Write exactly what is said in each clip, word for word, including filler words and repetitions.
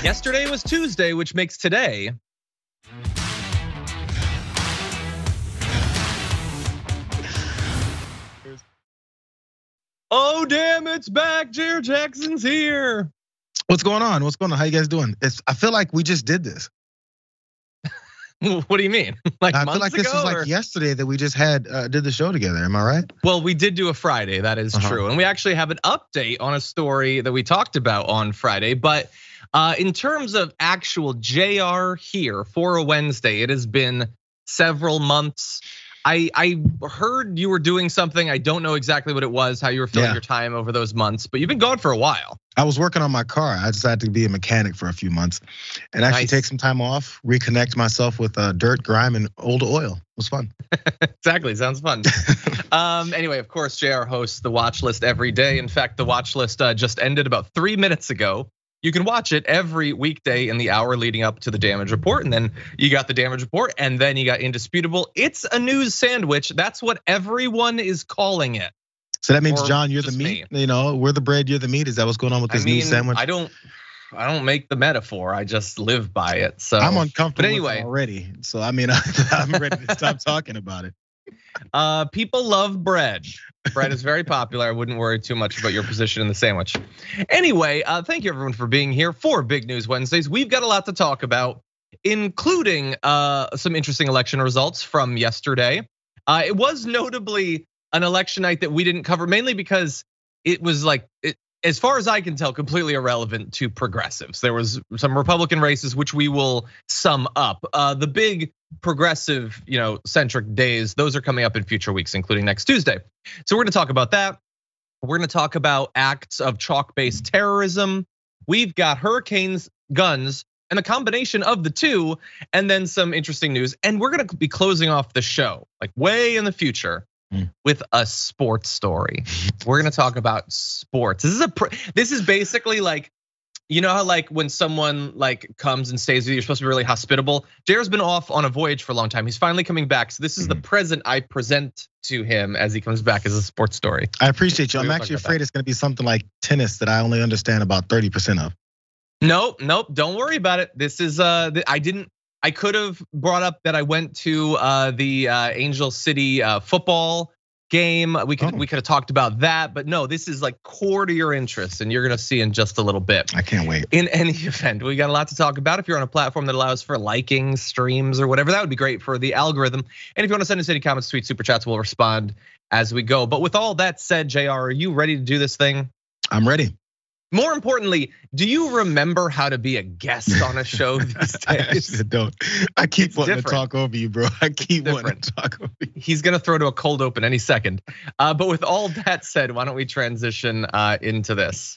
Yesterday was Tuesday, which makes today oh damn, it's back. Jared Jackson's here. What's going on? What's going on? How you guys doing? It's, I feel like we just did this. What do you mean? Like I months feel like ago, this was or? like yesterday that we just had uh, did the show together. Am I right? Well, we did do a Friday. That is uh-huh. true, and we actually have an update on a story that we talked about on Friday. But uh, in terms of actual J R here for a Wednesday, it has been several months. I, I heard you were doing something. I don't know exactly what it was, how you were filling yeah. your time over those months, but you've been gone for a while. I was working on my car. I decided to be a mechanic for a few months and actually nice. take some time off, reconnect myself with uh, dirt, grime, and old oil. It was fun. Exactly, sounds fun. um, anyway, of course, J R hosts the Watch List every day. In fact, the Watch List uh, just ended about three minutes ago. You can watch it every weekday in the hour leading up to the damage report. And then you got the damage report and then you got Indisputable. It's a news sandwich. That's what everyone is calling it. So that means, John, you're the meat. Me. You know, we're the bread, you're the meat. Is that what's going on with this I mean, news sandwich? I don't, I don't make the metaphor. I just live by it. So I'm uncomfortable but anyway, with it already. So I mean, I'm ready to stop talking about it. Uh, people love bread. Bread is very popular. I wouldn't worry too much about your position in the sandwich. Anyway, uh, thank you everyone for being here for Big News Wednesdays. We've got a lot to talk about, including uh, some interesting election results from yesterday. Uh, it was notably an election night that we didn't cover, mainly because it was like, it, as far as I can tell, completely irrelevant to progressives. There was some Republican races, which we will sum up. Uh, the big progressive, you know, centric days, those are coming up in future weeks, including next Tuesday. So we're gonna talk about that. We're gonna talk about acts of chalk-based terrorism. We've got hurricanes, guns, and a combination of the two, and then some interesting news. And we're gonna be closing off the show, like way in the future, with a sports story. We're gonna talk about sports. This is a this is basically like, you know how like when someone like comes and stays with you, you're supposed to be really hospitable. J R's been off on a voyage for a long time. He's finally coming back. So this is the present I present to him as he comes back as a sports story. I appreciate you. I'm actually afraid it's gonna be something like tennis that I only understand about thirty percent of. Nope, nope, don't worry about it. This is, uh, I didn't, I could have brought up that I went to the Angel City football game. We could oh. we could have talked about that, but no, this is like core to your interests, and you're gonna see in just a little bit. I can't wait. In any event, we got a lot to talk about. If you're on a platform that allows for liking, streams, or whatever, that would be great for the algorithm. And if you want to send us any comments, tweets, super chats, we'll respond as we go. But with all that said, J R, are you ready to do this thing? I'm ready. More importantly, do you remember how to be a guest on a show these days? I don't. I keep it's wanting different. to talk over you, bro. I keep wanting to talk over you. He's gonna throw to a cold open any second. Uh, but with all that said, why don't we transition uh, into this?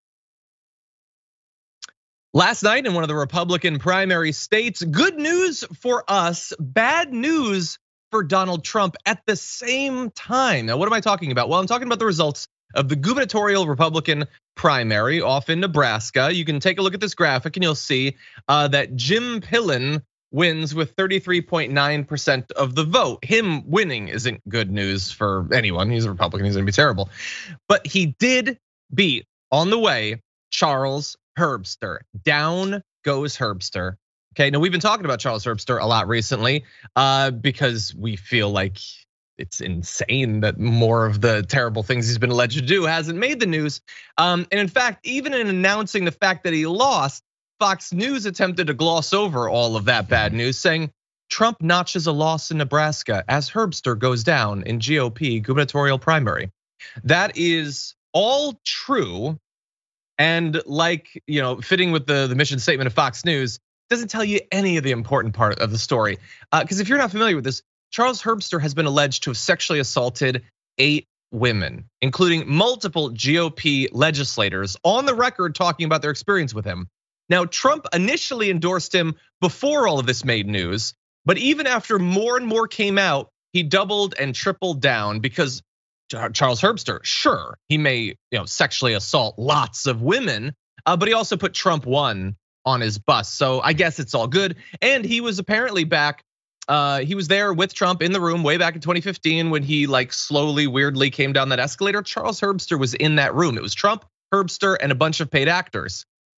Last night in one of the Republican primary states, good news for us, bad news for Donald Trump at the same time. Now, what am I talking about? Well, I'm talking about the results of the gubernatorial Republican primary off in Nebraska. You can take a look at this graphic and you'll see that Jim Pillen wins with thirty-three point nine percent of the vote. Him winning isn't good news for anyone. He's a Republican, he's gonna be terrible. But he did beat, on the way, Charles Herbster. Down goes Herbster. Okay, now we've been talking about Charles Herbster a lot recently because we feel like it's insane that more of the terrible things he's been alleged to do hasn't made the news. And in fact, even in announcing the fact that he lost, Fox News attempted to gloss over all of that bad news, saying Trump notches a loss in Nebraska as Herbster goes down in G O P gubernatorial primary. That is all true. And like, you know, fitting with the, the mission statement of Fox News, doesn't tell you any of the important part of the story. Because if you're not familiar with this, Charles Herbster has been alleged to have sexually assaulted eight women, including multiple G O P legislators, on the record talking about their experience with him. Now, Trump initially endorsed him before all of this made news, but even after more and more came out, he doubled and tripled down because Charles Herbster, sure, he may, you know, sexually assault lots of women, but he also put Trump one on his bus. So I guess it's all good. And he was apparently back. Uh, he was there with Trump in the room way back in twenty fifteen when he like slowly, weirdly came down that escalator. Charles Herbster was in that room. It was Trump, Herbster, and a bunch of paid actors.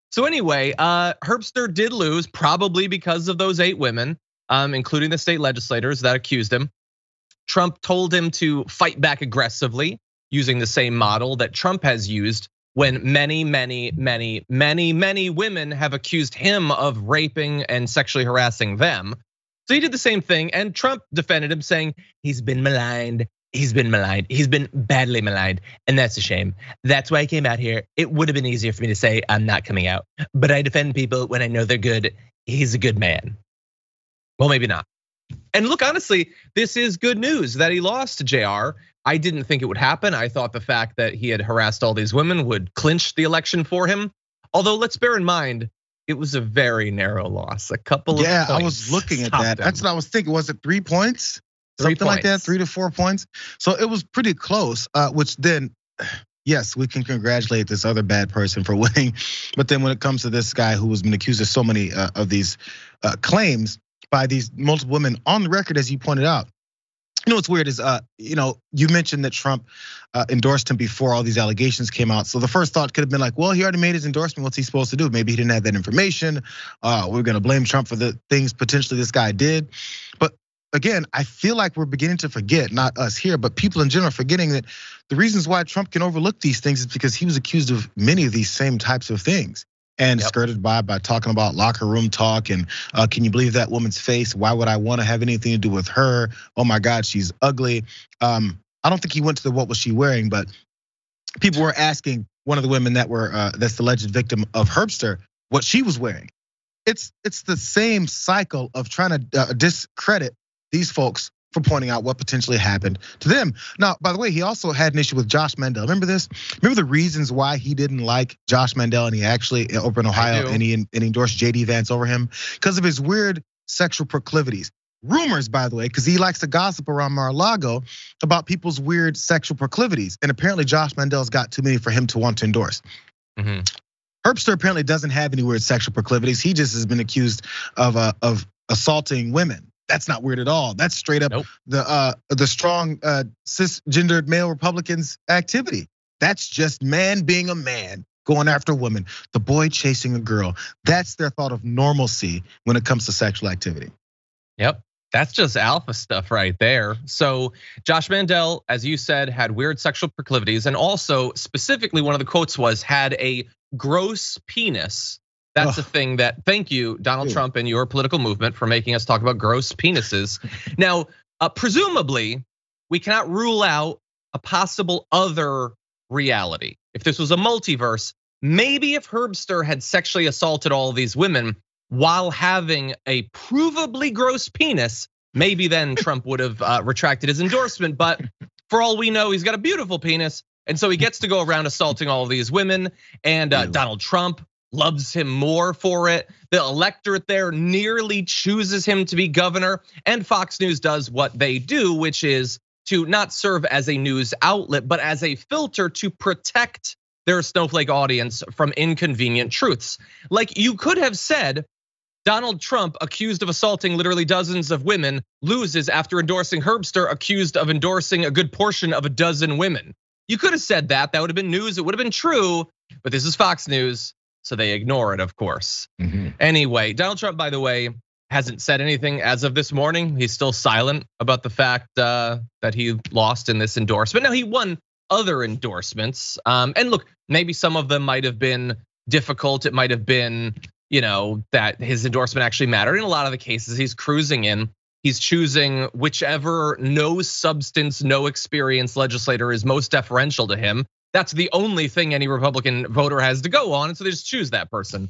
So anyway, uh, Herbster did lose, probably because of those eight women, um, including the state legislators that accused him. Trump told him to fight back aggressively using the same model that Trump has used when many, many, many, many, many women have accused him of raping and sexually harassing them. So he did the same thing, and Trump defended him, saying he's been maligned, he's been maligned, he's been badly maligned, and that's a shame. That's why I came out here. It would have been easier for me to say I'm not coming out, but I defend people when I know they're good. He's a good man. Well, maybe not. And look, honestly, this is good news that he lost to J R. I didn't think it would happen. I thought the fact that he had harassed all these women would clinch the election for him. Although let's bear in mind, it was a very narrow loss. A couple of yeah, points. I was looking at that. Him. That's what I was thinking. Was it three points? Three Something points. like that, three to four points. So it was pretty close, uh, which then, yes, we can congratulate this other bad person for winning. But then when it comes to this guy who has been accused of so many uh, of these uh, claims by these multiple women on the record, as you pointed out. You know what's weird is, uh, you know, you mentioned that Trump uh, endorsed him before all these allegations came out. So the first thought could have been like, well, he already made his endorsement. What's he supposed to do? Maybe he didn't have that information. Uh, we're gonna blame Trump for the things potentially this guy did. But again, I feel like we're beginning to forget, not us here, but people in general are forgetting that the reasons why Trump can overlook these things is because he was accused of many of these same types of things. And yep. skirted by by talking about locker room talk and uh, can you believe that woman's face? Why would I want to have anything to do with her? Oh my God, she's ugly. Um, I don't think he went to the what was she wearing, but people were asking one of the women that were uh, that's the alleged victim of Herbster what she was wearing. It's it's the same cycle of trying to uh, discredit these folks for pointing out what potentially happened to them. Now, by the way, he also had an issue with Josh Mandel. Remember this? Remember the reasons why he didn't like Josh Mandel and he actually over in Ohio and he, and he endorsed J D Vance over him? Because of his weird sexual proclivities. Rumors, by the way, because he likes to gossip around Mar-a-Lago about people's weird sexual proclivities. And apparently Josh Mandel's got too many for him to want to endorse. Mm-hmm. Herbster apparently doesn't have any weird sexual proclivities. He just has been accused of, uh, of assaulting women. That's not weird at all. That's straight up nope. the uh, the strong uh, cisgendered male Republicans activity. That's just man being a man going after a woman, the boy chasing a girl. That's their thought of normalcy when it comes to sexual activity. Yep, that's just alpha stuff right there. So Josh Mandel, as you said, had weird sexual proclivities, and also specifically one of the quotes was had a gross penis. That's a thing that, thank you, Donald Ew. Trump and your political movement for making us talk about gross penises. Now, uh, presumably, we cannot rule out a possible other reality. If this was a multiverse, maybe if Herbster had sexually assaulted all of these women while having a provably gross penis, maybe then Trump would have uh, retracted his endorsement. But for all we know, he's got a beautiful penis. And so he gets to go around assaulting all of these women. And uh, Donald Trump loves him more for it. The electorate there nearly chooses him to be governor. And Fox News does what they do, which is to not serve as a news outlet, but as a filter to protect their snowflake audience from inconvenient truths. Like you could have said, Donald Trump, accused of assaulting literally dozens of women, loses after endorsing Herbster, accused of endorsing a good portion of a dozen women. You could have said that, that would have been news, it would have been true, but this is Fox News. So they ignore it, of course. Mm-hmm. Anyway, Donald Trump, by the way, hasn't said anything as of this morning. He's still silent about the fact uh, that he lost in this endorsement. Now he won other endorsements, um, and look, maybe some of them might have been difficult. It might have been, you know, that his endorsement actually mattered. In a lot of the cases, he's cruising in. He's choosing whichever no substance, no experience legislator is most deferential to him. That's the only thing any Republican voter has to go on, and so they just choose that person.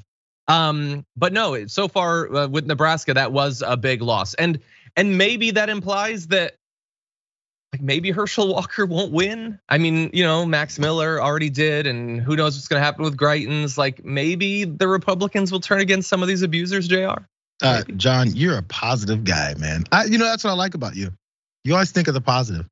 Um, but no, so far with Nebraska, that was a big loss, and and maybe that implies that like maybe Herschel Walker won't win. I mean, you know, Max Miller already did, and who knows what's going to happen with Greitens? Like maybe the Republicans will turn against some of these abusers. J R, uh, John, you're a positive guy, man. I, you know, that's what I like about you. You always think of the positive,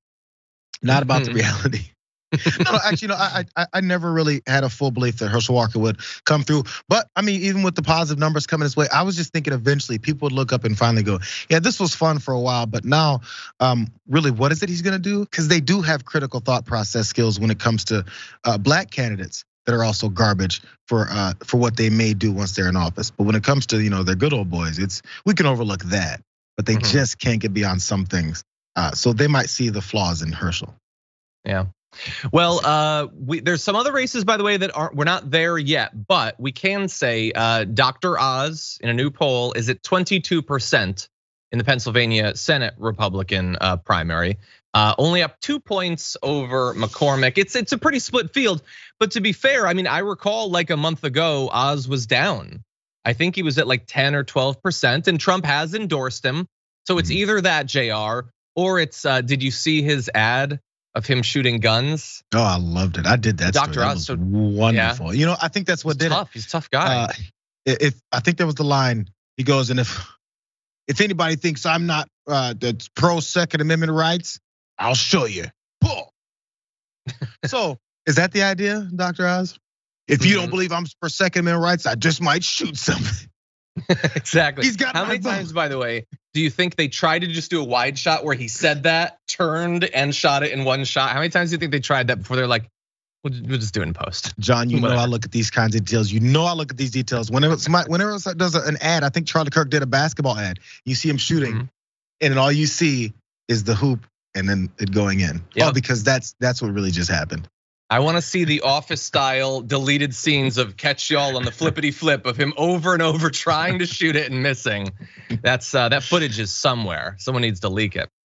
not about mm-hmm. the reality. no, no, actually, no, I, I I never really had a full belief that Herschel Walker would come through. But I mean, even with the positive numbers coming his way, I was just thinking eventually people would look up and finally go, yeah, this was fun for a while, but now, um, really, what is it he's gonna do? Because they do have critical thought process skills when it comes to uh, black candidates that are also garbage for uh, for what they may do once they're in office. But when it comes to, you know, their good old boys, it's we can overlook that, but they mm-hmm. just can't get beyond some things. Uh, so they might see the flaws in Herschel. Yeah. Well, uh, we, there's some other races, by the way, that aren't we're not there yet, but we can say uh, Doctor Oz in a new poll is at twenty-two percent in the Pennsylvania Senate Republican uh, primary, uh, only up two points over McCormick. It's it's a pretty split field, but to be fair, I mean, I recall like a month ago, Oz was down. I think he was at like ten or twelve percent, and Trump has endorsed him. So it's either that, J R, or it's uh, did you see his ad of him shooting guns? Oh, I loved it. I did that. Doctor That Oz, was so, wonderful. Yeah. You know, I think that's what He's did tough. it. He's a tough guy. Uh, if I think there was the line, he goes, and if if anybody thinks I'm not uh, that's pro Second Amendment rights, I'll show you. Pull. So is that the idea, Doctor Oz? If you mm-hmm. don't believe I'm for Second Amendment rights, I just might shoot something. Exactly. He's got How many vote. times, by the way, do you think they tried to just do a wide shot where he said that, turned and shot it in one shot? How many times do you think they tried that before they're like, we'll just do it in post? John, you Whatever. know I look at these kinds of details. You know I look at these details. Whenever somebody, whenever somebody does an ad, I think Charlie Kirk did a basketball ad. You see him shooting, mm-hmm. and then all you see is the hoop and then it going in. Yep. Oh, because that's that's what really just happened. I want to see the Office style deleted scenes of catch y'all on the flippity flip of him over and over trying to shoot it and missing. That's uh, that footage is somewhere. Someone needs to leak it.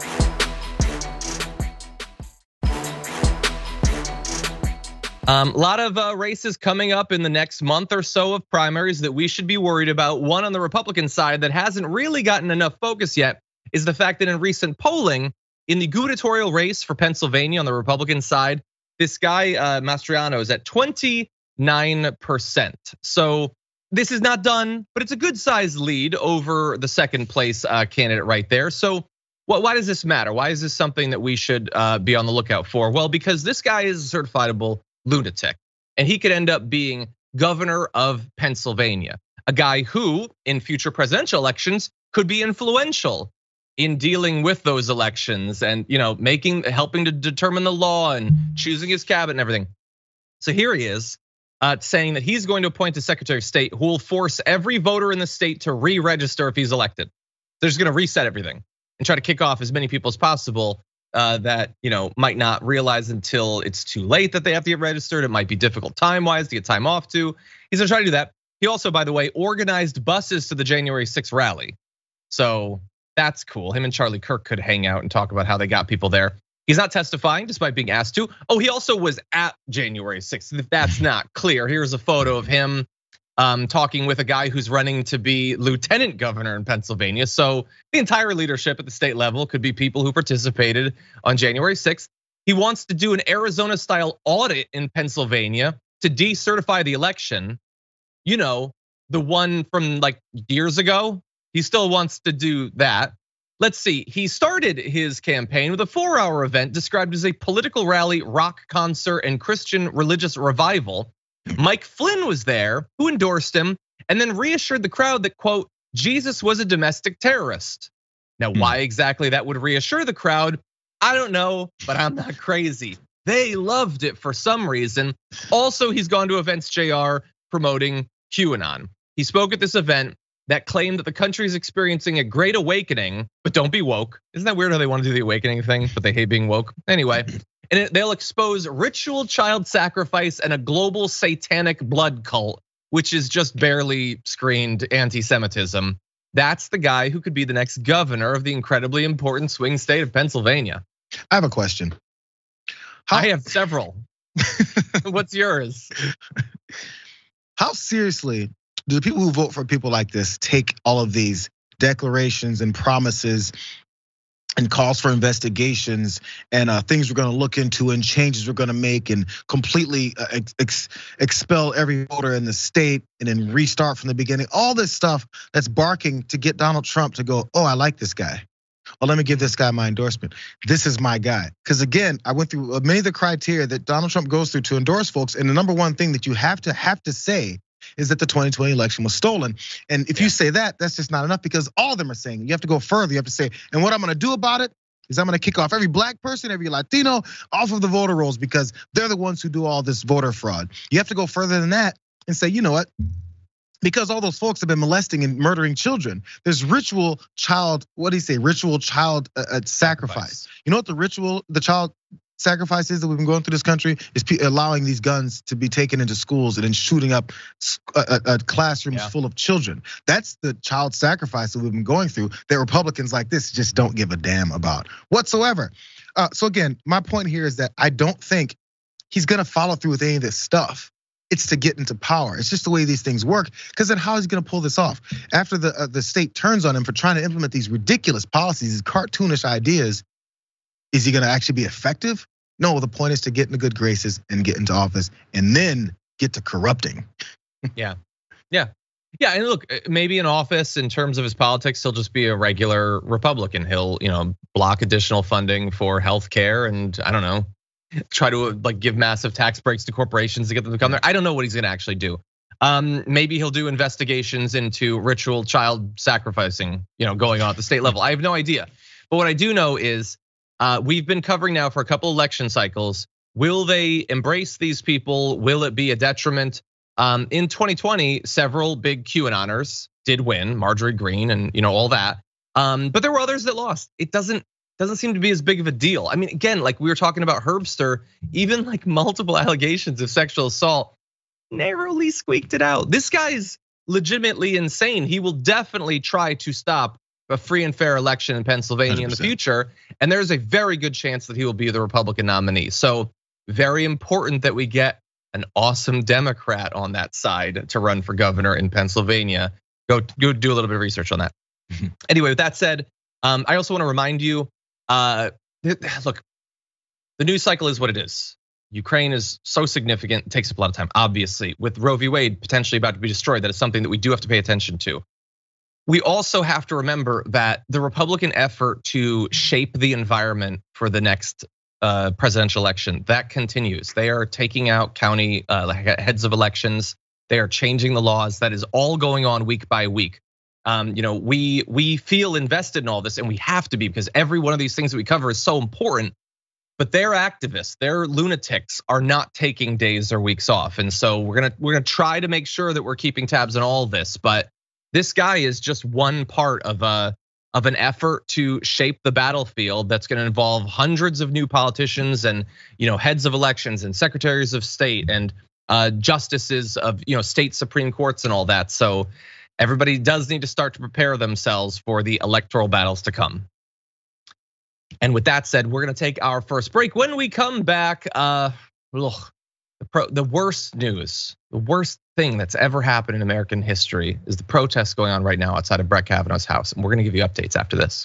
Um, a lot of uh, races coming up in the next month or so of primaries that we should be worried about. One on the Republican side that hasn't really gotten enough focus yet is the fact that in recent polling, in the gubernatorial race for Pennsylvania on the Republican side, this guy uh, Mastriano is at twenty-nine percent. So this is not done, but it's a good sized lead over the second place uh, candidate right there. So why does this matter? Why is this something that we should uh, be on the lookout for? Well, because this guy is a certifiable lunatic, and he could end up being governor of Pennsylvania, a guy who in future presidential elections could be influential in dealing with those elections and, you know, making, helping to determine the law and choosing his cabinet and everything. So here he is uh, saying that he's going to appoint a Secretary of State who will force every voter in the state to re-register if he's elected. They're just gonna reset everything and try to kick off as many people as possible uh, that, you know, might not realize until it's too late that they have to get registered. It might be difficult time-wise to get time off to. He's gonna try to do that. He also, by the way, organized buses to the January sixth rally. So that's cool. Him and Charlie Kirk could hang out and talk about how they got people there. He's not testifying despite being asked to. Oh, he also was at January sixth. If that's not clear, here's a photo of him um, talking with a guy who's running to be lieutenant governor in Pennsylvania. So the entire leadership at the state level could be people who participated on January sixth. He wants to do an Arizona style audit in Pennsylvania to decertify the election. You know, the one from like years ago. He still wants to do that. Let's see, he started his campaign with a four hour event described as a political rally, rock concert, and Christian religious revival. Mike Flynn was there, who endorsed him, and then reassured the crowd that, quote, Jesus was a domestic terrorist. Now, why exactly that would reassure the crowd, I don't know, but I'm not crazy. They loved it for some reason. Also, he's gone to events, J R, promoting QAnon. He spoke at this event that claimed that the country is experiencing a great awakening, but don't be woke. Isn't that weird how they want to do the awakening thing, but they hate being woke? Anyway, and they'll expose ritual child sacrifice and a global satanic blood cult, which is just barely screened anti-Semitism. That's the guy who could be the next governor of the incredibly important swing state of Pennsylvania. I have a question. How- I have several. What's yours? How seriously do the people who vote for people like this take all of these declarations and promises and calls for investigations and things we're gonna look into and changes we're gonna make and completely ex expel every voter in the state and then restart from the beginning? All this stuff that's barking to get Donald Trump to go, oh, I like this guy. Well, let me give this guy my endorsement. This is my guy. Because again, I went through many of the criteria that Donald Trump goes through to endorse folks. And the number one thing that you have to have to say is that the twenty twenty election was stolen. And if yeah. you say that, that's just not enough because all of them are saying it. You have to go further. You have to say, and what I'm gonna do about it is I'm gonna kick off every black person, every Latino off of the voter rolls because they're the ones who do all this voter fraud. You have to go further than that and say, you know what? Because all those folks have been molesting and murdering children. There's ritual child, what do you say? Ritual child uh, sacrifice. You know what the ritual, the child sacrifices that we've been going through this country is allowing these guns to be taken into schools and then shooting up classrooms yeah. full of children. That's the child sacrifice that we've been going through that Republicans like this just don't give a damn about whatsoever. Uh, so again, my point here is that I don't think he's gonna follow through with any of this stuff. It's to get into power. It's just the way these things work. Because then how is he gonna pull this off? After the uh, the state turns on him for trying to implement these ridiculous policies, these cartoonish ideas, is he gonna actually be effective? No, the point is to get into good graces and get into office and then get to corrupting. Yeah, yeah. Yeah, and look, maybe in office in terms of his politics, he'll just be a regular Republican. He'll, you know, block additional funding for healthcare and I don't know, try to like give massive tax breaks to corporations to get them to come there. I don't know what he's gonna actually do. Um, maybe he'll do investigations into ritual child sacrificing, you know, going on at the state level. I have no idea. But what I do know is uh, we've been covering now for a couple election cycles. Will they embrace these people? Will it be a detriment? Um, in twenty twenty, several big QAnoners did win, Marjorie Greene and you know all that. Um, but there were others that lost. It doesn't doesn't seem to be as big of a deal. I mean, again, like we were talking about Herbster, even like multiple allegations of sexual assault narrowly squeaked it out. This guy's legitimately insane. He will definitely try to stop a free and fair election in Pennsylvania one hundred percent in the future. And there's a very good chance that he will be the Republican nominee. So very important that we get an awesome Democrat on that side to run for governor in Pennsylvania. Go, go do a little bit of research on that. Anyway, with that said, um, I also want to remind you, uh, look, the news cycle is what it is. Ukraine is so significant, it takes up a lot of time. Obviously, with Roe v. Wade potentially about to be destroyed, that is something that we do have to pay attention to. We also have to remember that the Republican effort to shape the environment for the next Uh, presidential election, that continues. They are taking out county uh, heads of elections. They are changing the laws. That is all going on week by week. Um, you know, we we feel invested in all this, and we have to be because every one of these things that we cover is so important. But their activists, their lunatics, are not taking days or weeks off, and so we're gonna we're gonna try to make sure that we're keeping tabs on all this. But this guy is just one part of a. of an effort to shape the battlefield that's gonna involve hundreds of new politicians and you know heads of elections and secretaries of state and justices of you know state Supreme Courts and all that. So everybody does need to start to prepare themselves for the electoral battles to come. And with that said, we're gonna take our first break. When we come back, uh, ugh, the, pro, the worst news, the worst thing that's ever happened in American history is the protests going on right now outside of Brett Kavanaugh's house. And we're gonna give you updates after this.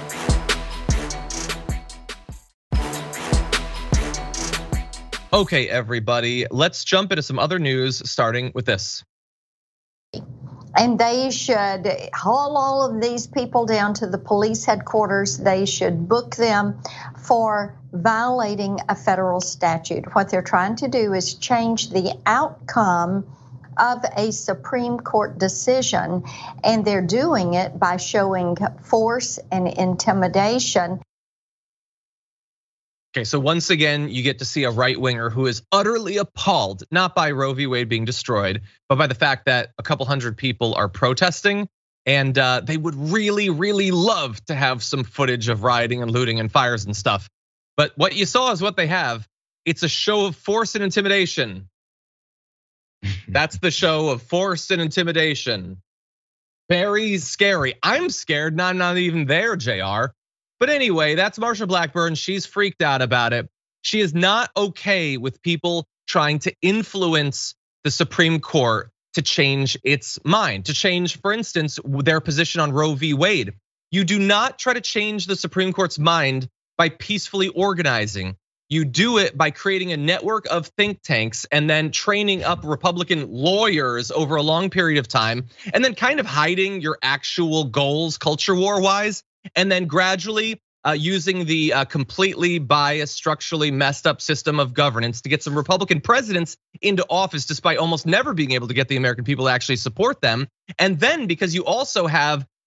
Okay, everybody, let's jump into some other news, starting with this. And they should haul all of these people down to the police headquarters. They should book them for violating a federal statute. What they're trying to do is change the outcome of a Supreme Court decision, and they're doing it by showing force and intimidation. Okay, so once again, you get to see a right winger who is utterly appalled, not by Roe v. Wade being destroyed, but by the fact that a couple hundred people are protesting, and they would really, really love to have some footage of rioting and looting and fires and stuff. But what you saw is what they have. It's a show of force and intimidation. That's the show of force and intimidation. Very scary. I'm scared, not, not even there, J R. But anyway, that's Marsha Blackburn. She's freaked out about it. She is not okay with people trying to influence the Supreme Court to change its mind, to change, for instance, their position on Roe v. Wade. You do not try to change the Supreme Court's mind by peacefully organizing. You do it by creating a network of think tanks and then training up Republican lawyers over a long period of time, and then kind of hiding your actual goals culture war wise, and then gradually using the completely biased, structurally messed up system of governance to get some Republican presidents into office despite almost never being able to get the American people to actually support them. And then because you also have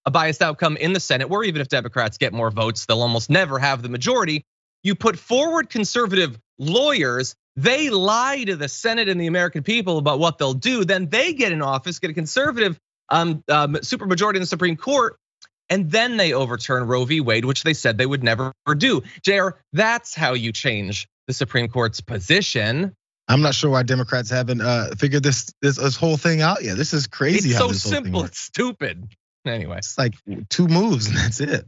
a biased outcome in the Senate, where even if Democrats get more votes, they'll almost never have the majority. You put forward conservative lawyers, they lie to the Senate and the American people about what they'll do. Then they get in office, get a conservative um, um, supermajority in the Supreme Court, and then they overturn Roe v. Wade, which they said they would never do. J R, that's how you change the Supreme Court's position. I'm not sure why Democrats haven't uh, figured this, this this whole thing out yet. This is crazy. It's how so this whole simple, thing it's stupid. Anyway, it's like two moves and that's it.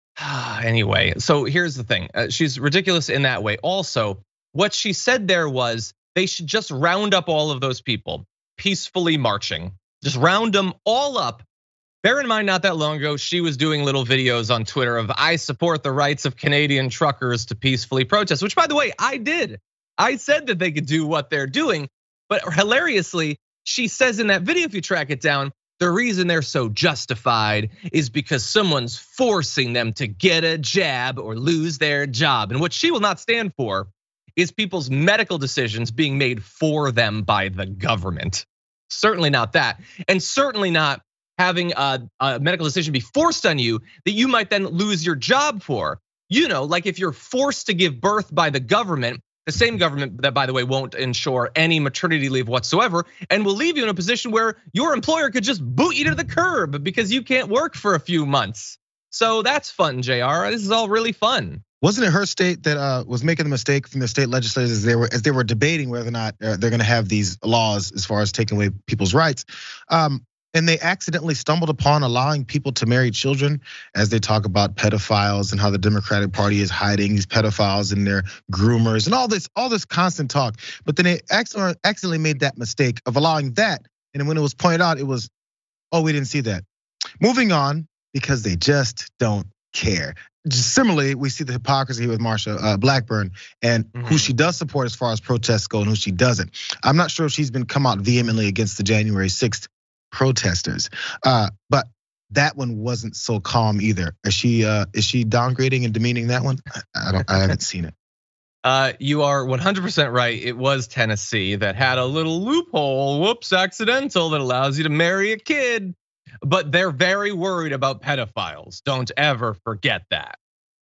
Anyway, so here's the thing. She's ridiculous in that way. Also, what she said there was they should just round up all of those people peacefully marching. Just round them all up. Bear in mind, not that long ago, she was doing little videos on Twitter of I support the rights of Canadian truckers to peacefully protest, which by the way, I did. I said that they could do what they're doing, but hilariously, she says in that video, if you track it down, the reason they're so justified is because someone's forcing them to get a jab or lose their job. And what she will not stand for is people's medical decisions being made for them by the government. Certainly not that. And certainly not having a, a medical decision be forced on you that you might then lose your job for. You know, like if you're forced to give birth by the government, the same government that, by the way, won't ensure any maternity leave whatsoever and will leave you in a position where your employer could just boot you to the curb because you can't work for a few months. So that's fun, J R. This is all really fun. Wasn't it her state that uh, was making the mistake from the state legislators as they were as they were debating whether or not they're going to have these laws as far as taking away people's rights? Um, And they accidentally stumbled upon allowing people to marry children as they talk about pedophiles and how the Democratic Party is hiding these pedophiles and their groomers and all this, all this constant talk. But then they accidentally made that mistake of allowing that. And then when it was pointed out, it was, oh, we didn't see that. Moving on, because they just don't care. Just similarly, we see the hypocrisy with Marsha Blackburn and mm-hmm. who she does support as far as protests go and who she doesn't. I'm not sure if she's been come out vehemently against the January sixth protesters, uh, but that one wasn't so calm either. Is she uh, is she downgrading and demeaning that one? I don't. I haven't seen it. Uh, you are one hundred percent right. It was Tennessee that had a little loophole, whoops, accidental, that allows you to marry a kid. But they're very worried about pedophiles. Don't ever forget that.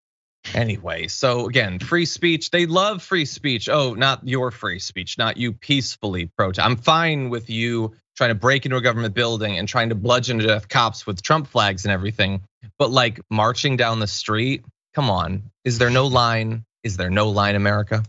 Anyway, so again, free speech. They love free speech. Oh, not your free speech, not you peacefully protest. I'm fine with you trying to break into a government building and trying to bludgeon to death cops with Trump flags and everything. But like marching down the street, come on. Is there no line? Is there no line, America?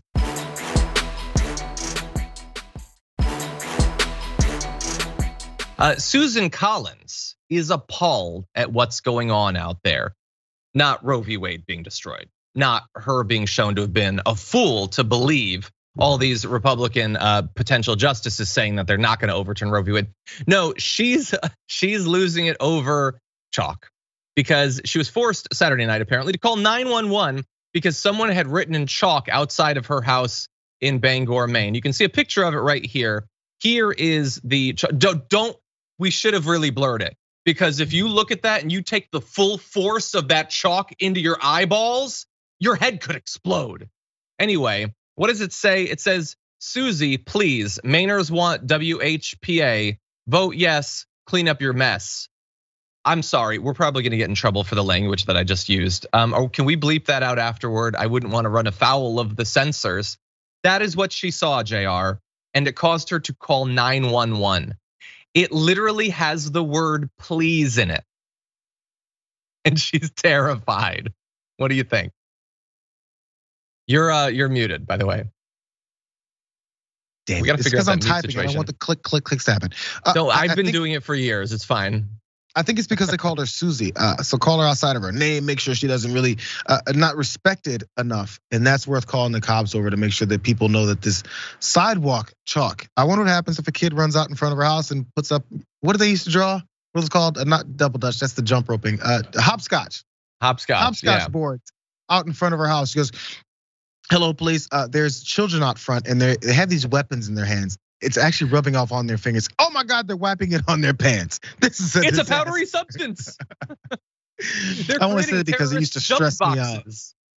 Uh, Susan Collins is appalled at what's going on out there. Not Roe v. Wade being destroyed, not her being shown to have been a fool to believe all these Republican potential justices saying that they're not going to overturn Roe v. Wade. No, she's she's losing it over chalk because she was forced Saturday night apparently to call nine one one because someone had written in chalk outside of her house in Bangor, Maine. You can see a picture of it right here. Here is the don't don't we should have really blurred it. Because if you look at that and you take the full force of that chalk into your eyeballs, your head could explode. Anyway, what does it say? It says, Susie, please, Mainers want W H P A, vote yes, clean up your mess. I'm sorry, we're probably gonna get in trouble for the language that I just used. Um, or can we bleep that out afterward? I wouldn't wanna run afoul of the censors. That is what she saw, J R, and it caused her to call nine one one. It literally has the word please in it. And she's terrified. What do you think? You're uh, you're muted, by the way. Damn, we gotta figure out that I'm typing. I don't want the click, click, clicks to happen. Uh, no, I've I, been I think, doing it for years. It's fine. I think it's because they called her Susie. Uh, so call her outside of her name. Make sure she doesn't really uh, not respected enough, and that's worth calling the cops over to make sure that people know that this sidewalk chalk. I wonder what happens if a kid runs out in front of her house and puts up. What do they used to draw? What was it called? Uh, not double dutch. That's the jump roping. Uh, hopscotch. Hopscotch. Hopscotch yeah. boards out in front of her house. She goes, "Hello, police. Uh, there's children out front, and they they have these weapons in their hands. It's actually rubbing off on their fingers. Oh my God, they're wiping it on their pants. This is a It's disaster. a powdery substance. I want to say it because it used to stress me out.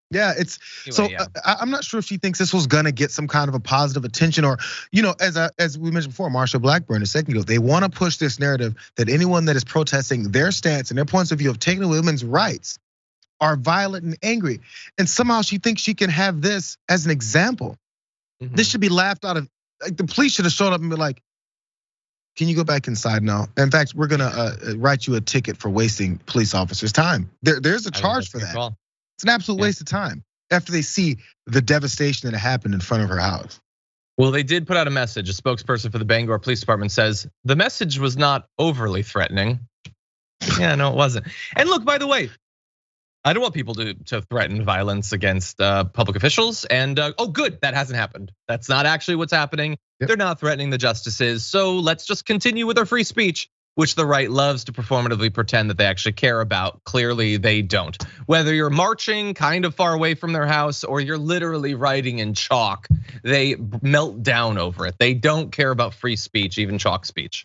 Yeah, it's Anyway, so yeah. I, I'm not sure if she thinks this was gonna get some kind of a positive attention, or, you know, as I, as we mentioned before, Marsha Blackburn a second ago, they want to push this narrative that anyone that is protesting their stance and their points of view of taking away women's rights are violent and angry, and somehow she thinks she can have this as an example. Mhm. This should be laughed out of. Like, the police should have showed up and been like, "Can you go back inside now? In fact, we're gonna uh, write you a ticket for wasting police officers' time." There, there's a I think charge that's for a good that. call. It's an absolute Yeah. waste of time after they see the devastation that happened in front of her house. Well, they did put out a message. A spokesperson for the Bangor Police Department says the message was not overly threatening. Yeah, no, it wasn't. And look, by the way, I don't want people to, to threaten violence against uh, public officials. And uh, oh, good, that hasn't happened. That's not actually what's happening. Yep. They're not threatening the justices. So let's just continue with our free speech, which the right loves to performatively pretend that they actually care about. Clearly, they don't. Whether you're marching kind of far away from their house or you're literally writing in chalk, they melt down over it. They don't care about free speech, even chalk speech.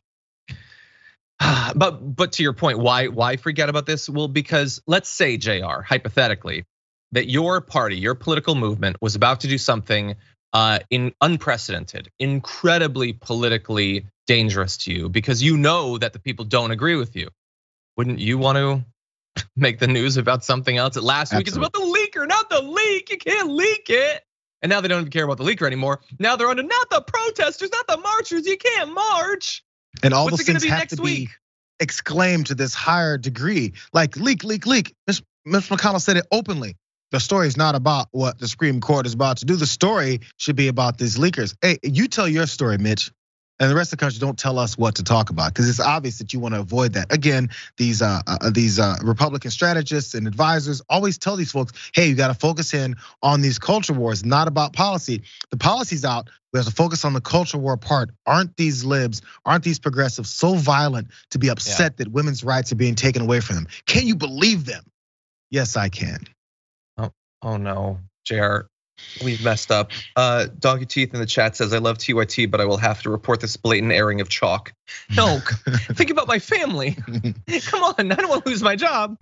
But but to your point, why why forget about this? Well, because let's say, J R, hypothetically, that your party, your political movement was about to do something uh, in unprecedented, incredibly politically dangerous to you because you know that the people don't agree with you. Wouldn't you want to make the news about something else? Last week it's about the leaker, not the leak. You can't leak it. And now they don't even care about the leaker anymore. Now they're under not the protesters, not the marchers. You can't march. And all What's those it gonna things be have next to week? be exclaimed to this higher degree, like leak, leak, leak. Mitch McConnell said it openly. The story is not about what the Supreme Court is about to do. The story should be about these leakers. Hey, you tell your story, Mitch, and the rest of the country don't tell us what to talk about, because it's obvious that you want to avoid that. Again, these uh, uh, these uh, Republican strategists and advisors always tell these folks, hey, you got to focus in on these culture wars, not about policy. The policy's out. We have to focus on the culture war part. Aren't these libs, aren't these progressives so violent to be upset yeah. that women's rights are being taken away from them? Can you believe them? Yes, I can. Oh, oh no, J R. We've messed up. Uh, Doggy Teeth in the chat says, I love T Y T, but I will have to report this blatant airing of chalk. No, think about my family. Come on, I don't want to lose my job.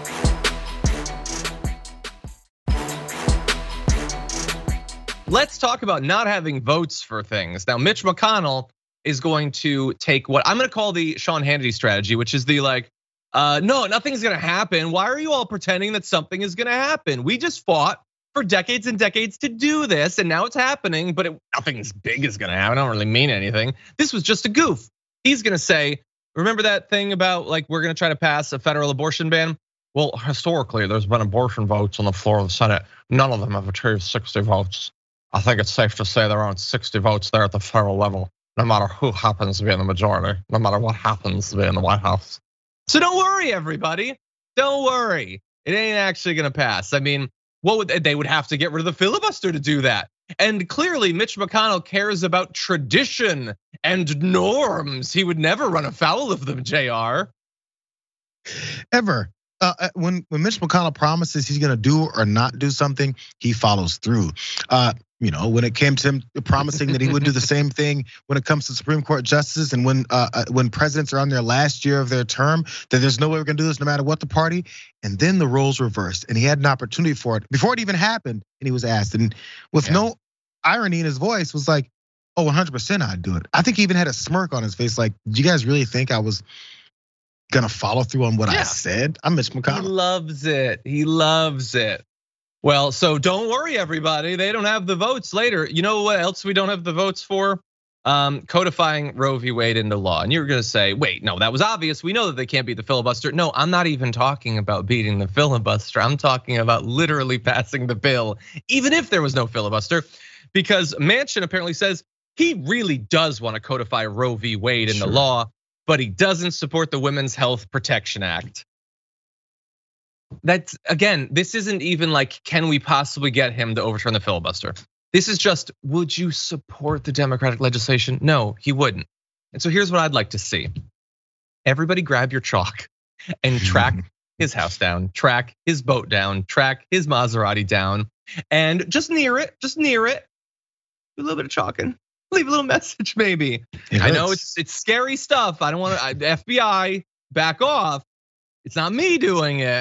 Let's talk about not having votes for things. Now, Mitch McConnell is going to take what I'm gonna call the Sean Hannity strategy, which is the like, uh, no, nothing's gonna happen. Why are you all pretending that something is gonna happen? We just fought for decades and decades to do this, and now it's happening, but it, nothing's big is gonna happen. I don't really mean anything. This was just a goof. He's gonna say, remember that thing about like, we're gonna try to pass a federal abortion ban? Well, historically, there's been abortion votes on the floor of the Senate. None of them have achieved sixty votes. I think it's safe to say there aren't sixty votes there at the federal level, no matter who happens to be in the majority, no matter what happens to be in the White House. So don't worry, everybody. Don't worry. It ain't actually gonna pass. I mean, what would they would have to get rid of the filibuster to do that? And clearly, Mitch McConnell cares about tradition and norms. He would never run afoul of them, J R. Ever. Uh, when when Mitch McConnell promises he's gonna do or not do something, he follows through. Uh, you know, when it came to him promising that he would do the same thing when it comes to Supreme Court justices, and when uh, when presidents are on their last year of their term, that there's no way we're gonna do this no matter what the party. And then the roles reversed, and he had an opportunity for it before it even happened, and he was asked, and with yeah. no irony in his voice, was like, "Oh, one hundred percent, I'd do it." I think he even had a smirk on his face, like, "Do you guys really think I was gonna follow through on what yeah. I said?" I'm Mitch McConnell. He loves it. He loves it. Well, so don't worry, everybody. They don't have the votes later. You know what else we don't have the votes for? Um, codifying Roe v. Wade into law. And you're gonna say, wait, no, that was obvious. We know that they can't beat the filibuster. No, I'm not even talking about beating the filibuster. I'm talking about literally passing the bill, even if there was no filibuster. Because Manchin apparently says he really does want to codify Roe v. Wade in sure. the law, but he doesn't support the Women's Health Protection Act. That's, again, this isn't even like, can we possibly get him to overturn the filibuster? This is just, would you support the Democratic legislation? No, he wouldn't. And so here's what I'd like to see. Everybody grab your chalk and track his house down, track his boat down, track his Maserati down, and just near it, just near it, do a little bit of chalking. Leave a little message, maybe. I know it's it's scary stuff. I don't want to. F B I, back off. It's not me doing it,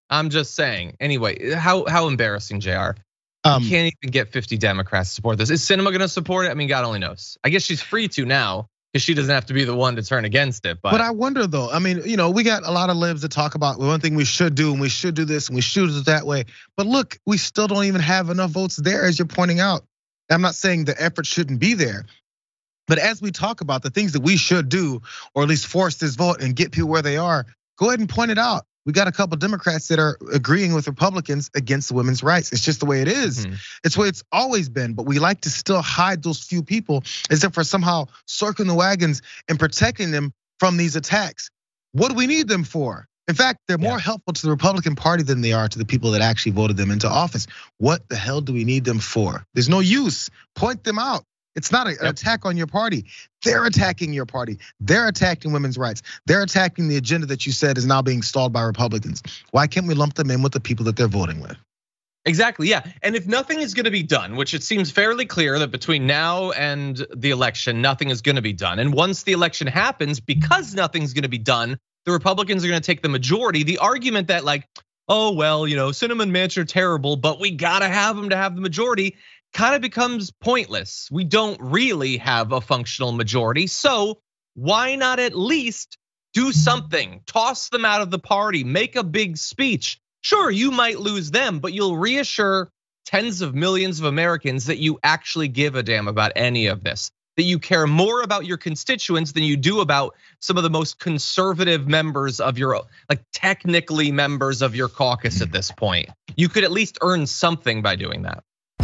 I'm just saying. Anyway, how how embarrassing, J R. Um, you can't even get fifty Democrats to support this. Is Sinema going to support it? I mean, God only knows. I guess she's free to now because she doesn't have to be the one to turn against it. But but I wonder though. I mean, you know, we got a lot of libs that talk about one thing we should do and we should do this and we should do it that way. But look, we still don't even have enough votes there, as you're pointing out. I'm not saying the effort shouldn't be there. But as we talk about the things that we should do, or at least force this vote and get people where they are, go ahead and point it out. We got a couple Democrats that are agreeing with Republicans against women's rights. It's just the way it is. Mm-hmm. It's the way it's always been. But we like to still hide those few people as if we're somehow circling the wagons and protecting them from these attacks. What do we need them for? In fact, they're more yeah. helpful to the Republican Party than they are to the people that actually voted them into office. What the hell do we need them for? There's no use. Point them out. It's not an yep. attack on your party. They're attacking your party. They're attacking women's rights. They're attacking the agenda that you said is now being stalled by Republicans. Why can't we lump them in with the people that they're voting with? Exactly, yeah. And if nothing is gonna be done, which it seems fairly clear that between now and the election, nothing is gonna be done. And once the election happens, because nothing's gonna be done, the Republicans are gonna take the majority. The argument that like, oh, well, you know, Sinema and Manchin are terrible, but we gotta have them to have the majority, kind of becomes pointless. We don't really have a functional majority. So why not at least do something? Toss them out of the party, make a big speech. Sure, you might lose them, but you'll reassure tens of millions of Americans that you actually give a damn about any of this, that you care more about your constituents than you do about some of the most conservative members of your, like technically members of your caucus at this point. You could at least earn something by doing that.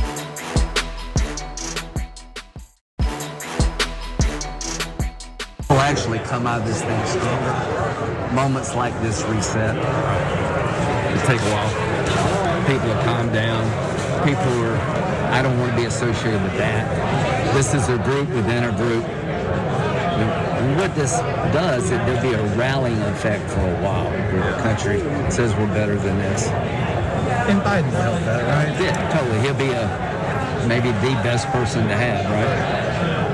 We'll actually come out of this thing stronger. Moments like this reset. It'll take a while. People will calm down. People who are, I don't want to be associated with that. This is a group within a group. And what this does, it, there'll be a rallying effect for a while where the country says we're better than this. And Biden will help that, right? Yeah, totally. He'll be a maybe the best person to have, right?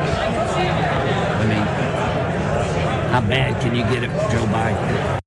I mean, how bad can you get it for Joe Biden?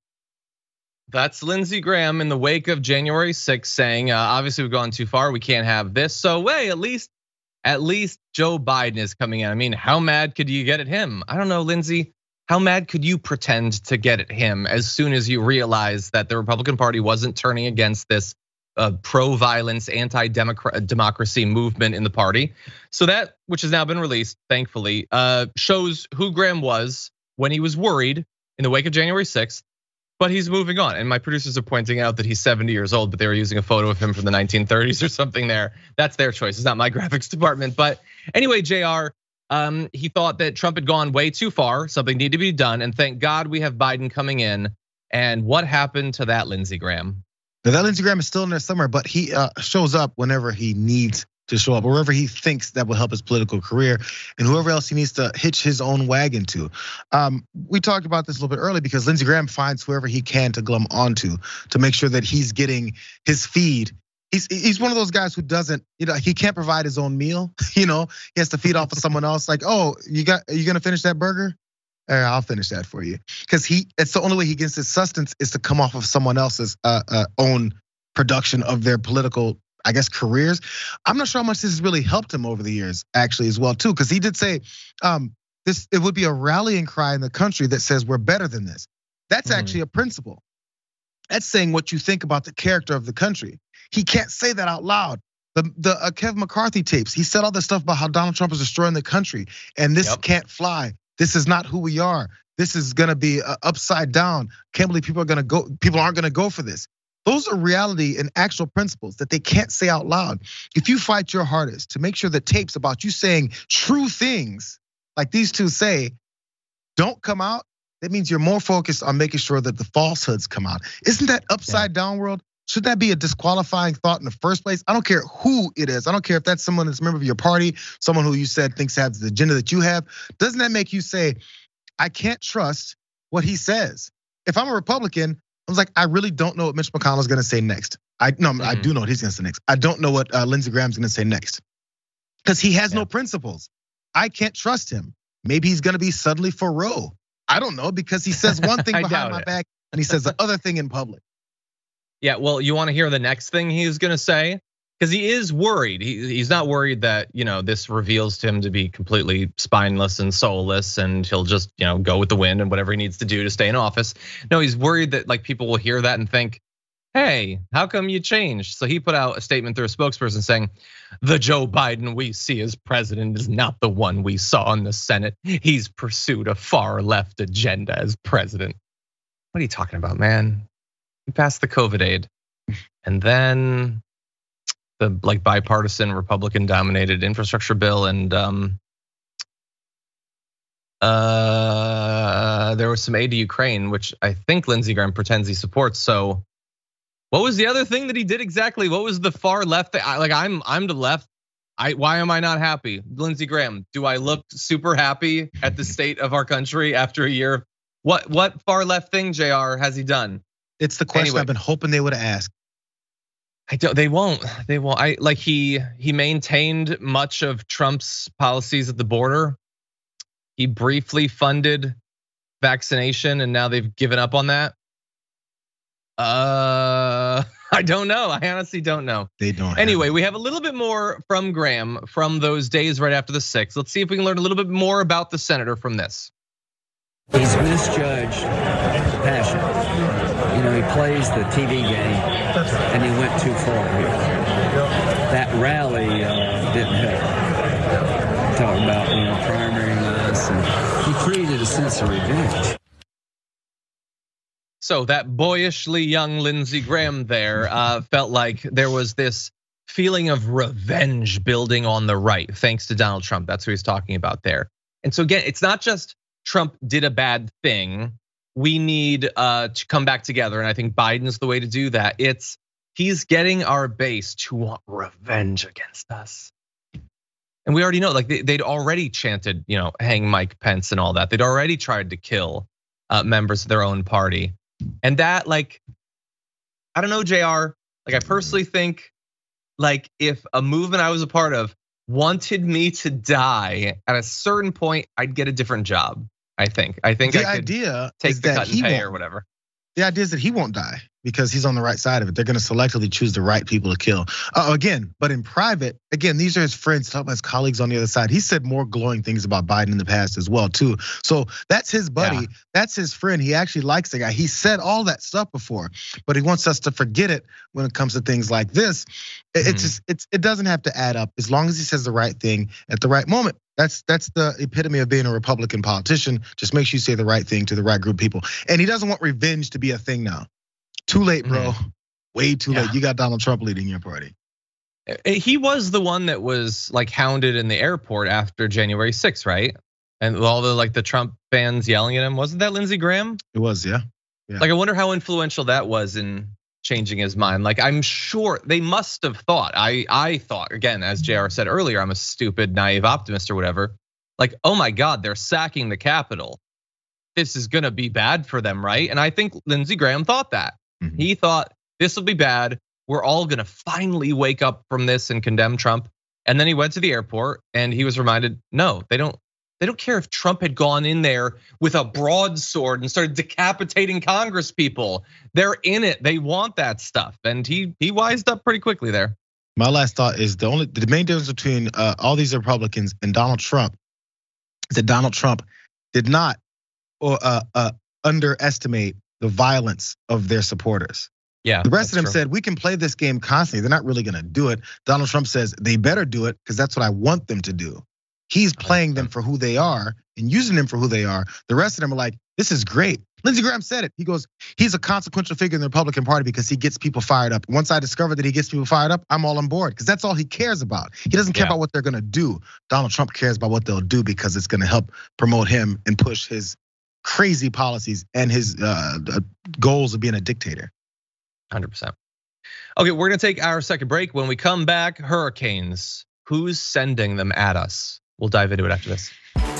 That's Lindsey Graham in the wake of January sixth saying, uh, obviously we've gone too far, we can't have this. So wait, at least, at least Joe Biden is coming in. I mean, how mad could you get at him? I don't know, Lindsey, how mad could you pretend to get at him as soon as you realize that the Republican Party wasn't turning against this uh, pro-violence, anti-democracy movement in the party? So that, which has now been released, thankfully, uh, shows who Graham was when he was worried in the wake of January sixth, but he's moving on. And my producers are pointing out that he's seventy years old, but they were using a photo of him from the nineteen thirties or something there. That's their choice, it's not my graphics department. But anyway, J R, um, he thought that Trump had gone way too far, something needed to be done, and thank God we have Biden coming in. And what happened to that Lindsey Graham? Now that Lindsey Graham is still in there somewhere, but he shows up whenever he needs to show up, wherever he thinks that will help his political career, and whoever else he needs to hitch his own wagon to. Um, we talked about this a little bit earlier because Lindsey Graham finds whoever he can to glom onto to make sure that he's getting his feed. He's he's one of those guys who doesn't, you know, he can't provide his own meal. You know, he has to feed off of someone else. Like, oh, you got, are you gonna finish that burger? All right, I'll finish that for you. Because he, it's the only way he gets his sustenance is to come off of someone else's own production of their political, I guess, careers. I'm not sure how much this has really helped him over the years, actually, as well, too, because he did say um, this. It would be a rallying cry in the country that says we're better than this. That's mm. actually a principle. That's saying what you think about the character of the country. He can't say that out loud. The the uh, Kevin McCarthy tapes, he said all this stuff about how Donald Trump is destroying the country, and this yep. can't fly. This is not who we are. This is gonna be uh, upside down. Can't believe people are gonna go. People aren't gonna go for this. Those are reality and actual principles that they can't say out loud. If you fight your hardest to make sure that tapes about you saying true things like these two say don't come out, that means you're more focused on making sure that the falsehoods come out. Isn't that upside down world? Should that be a disqualifying thought in the first place? I don't care who it is. I don't care if that's someone that's a member of your party, someone who you said thinks has the agenda that you have. Doesn't that make you say, I can't trust what he says? If I'm a Republican, I was like, I really don't know what Mitch McConnell is gonna say next. I no, mm-hmm. I do know what he's gonna say next. I don't know what uh, Lindsey Graham's gonna say next, because he has yeah. no principles. I can't trust him. Maybe he's gonna be suddenly for Roe. I don't know, because he says one thing behind my it. back and he says the other thing in public. Yeah, well, you want to hear the next thing he's going to say? Because he is worried. He, he's not worried that, you know, this reveals to him to be completely spineless and soulless and he'll just, you know, go with the wind and whatever he needs to do to stay in office. No, he's worried that like people will hear that and think, hey, how come you changed? So he put out a statement through a spokesperson saying, the Joe Biden we see as president is not the one we saw in the Senate. He's pursued a far left agenda as president. What are you talking about, man? He passed the COVID aid. And then the like bipartisan Republican dominated infrastructure bill and um, uh, there was some aid to Ukraine, which I think Lindsey Graham pretends he supports. So what was the other thing that he did exactly? What was the far left thing? Like I'm I'm to the left. I why am I not happy? Lindsey Graham, do I look super happy at the state of our country after a year? What what far left thing, J R, has he done? It's the question Anyway. I've been hoping they would have asked. I don't. They won't. They won't. I like he he maintained much of Trump's policies at the border. He briefly funded vaccination, and now they've given up on that. Uh, I don't know. I honestly don't know. They don't. Anyway, we have a little bit more from Graham from those days right after the sixth. Let's see if we can learn a little bit more about the senator from this. He's misjudged passion. You know, he plays the T V game, and he went too far here. That rally uh, didn't help. Talk about, you know, primarying us, and he created a sense of revenge. So that boyishly young Lindsey Graham there uh, felt like there was this feeling of revenge building on the right, thanks to Donald Trump. That's what he's talking about there. And so again, it's not just Trump did a bad thing. We need uh, to come back together. And I think Biden's the way to do that. It's he's getting our base to want revenge against us. And we already know, like they'd already chanted, you know, hang Mike Pence and all that. They'd already tried to kill members of their own party. And that, like, I don't know, J R, like I personally think like if a movement I was a part of wanted me to die at a certain point, I'd get a different job. I think. I think the I could idea take is the that cut and he pay won't. or whatever. The idea is that he won't die because he's on the right side of it. They're going to selectively choose the right people to kill. Uh, again, but in private, again, these are his friends, talking about his colleagues on the other side. He said more glowing things about Biden in the past as well, too. So that's his buddy, yeah. That's his friend. He actually likes the guy. He said all that stuff before, but he wants us to forget it when it comes to things like this. It, mm-hmm. It just it's it doesn't have to add up as long as he says the right thing at the right moment. That's that's the epitome of being a Republican politician. Just make sure you say the right thing to the right group of people. And he doesn't want revenge to be a thing now. Too late, bro. Mm-hmm. Way too yeah. late. You got Donald Trump leading your party. He was the one that was like hounded in the airport after January sixth, right? And all the like the Trump fans yelling at him. Wasn't that Lindsey Graham? It was, yeah. yeah. Like I wonder how influential that was in changing his mind. Like I'm sure they must have thought. I I thought again, as J R said earlier, I'm a stupid, naive optimist or whatever. Like, oh my God, they're sacking the Capitol. This is gonna be bad for them, right? And I think Lindsey Graham thought that. Mm-hmm. He thought this will be bad. We're all gonna finally wake up from this and condemn Trump. And then he went to the airport and he was reminded, no, they don't. They don't care if Trump had gone in there with a broadsword and started decapitating Congress people. They're in it. They want that stuff. And he he wised up pretty quickly there. My last thought is the only the main difference between all these Republicans and Donald Trump is that Donald Trump did not or uh, uh, underestimate the violence of their supporters. Yeah, the rest of them true. said we can play this game constantly. They're not really going to do it. Donald Trump says they better do it because that's what I want them to do. He's playing them for who they are and using them for who they are. The rest of them are like, this is great. Lindsey Graham said it. He goes, he's a consequential figure in the Republican Party because he gets people fired up. Once I discover that he gets people fired up, I'm all on board because that's all he cares about. He doesn't care yeah. about what they're gonna do. Donald Trump cares about what they'll do because it's gonna help promote him and push his crazy policies and his goals of being a dictator. one hundred percent. Okay, we're gonna take our second break. When we come back, hurricanes. Who's sending them at us? We'll dive into it after this.